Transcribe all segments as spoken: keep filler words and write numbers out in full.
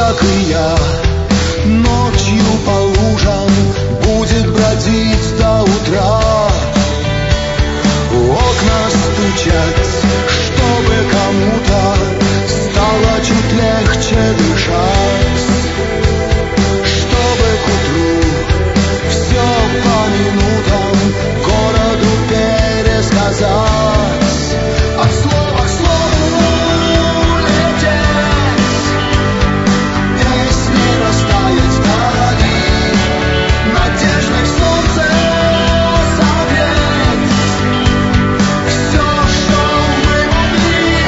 как и я, ночью по лужам будет бродить до утра. В окна стучать, чтобы кому-то стало чуть легче дышать, чтобы к утру все по минутам городу пересказать. От слова к слову лететь, песни растаять вдали, надеждой в солнце согреть все, что мы могли.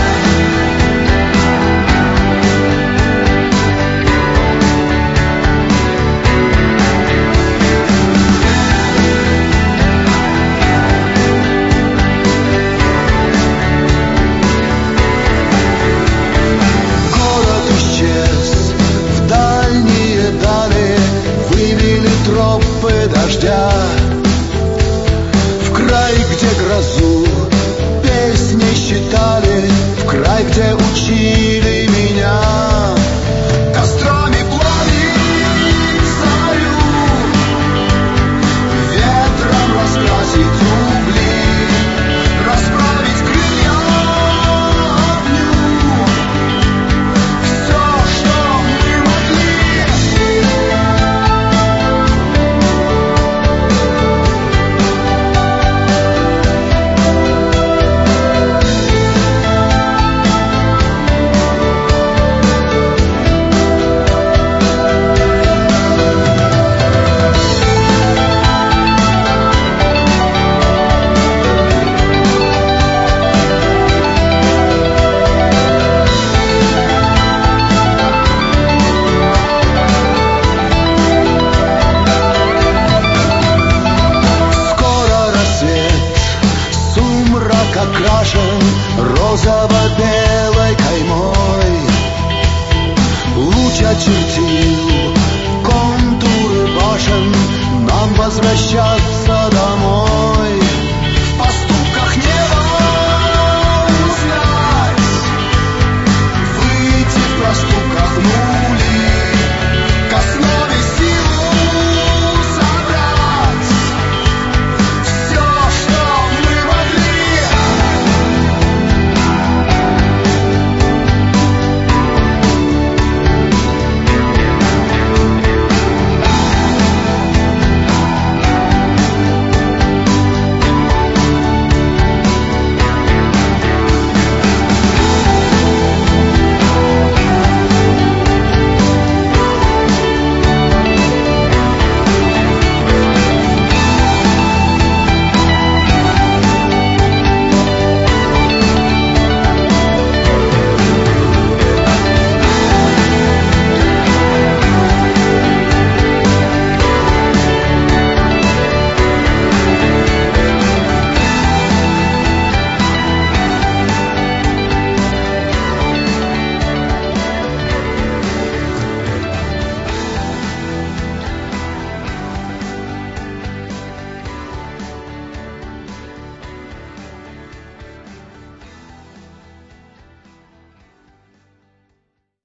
Город исчез в дальние дали, вывели тропы дождя в край, где грозу песни считали, в край, где учили меня кострами плавить зарю, ветром раскрасить угли, расправить крылья огню. Все, что мы могли. Скоро рассвет, сумрак окрашен розово-белой каймой. Луч очертил контуры башен, нам возвращаться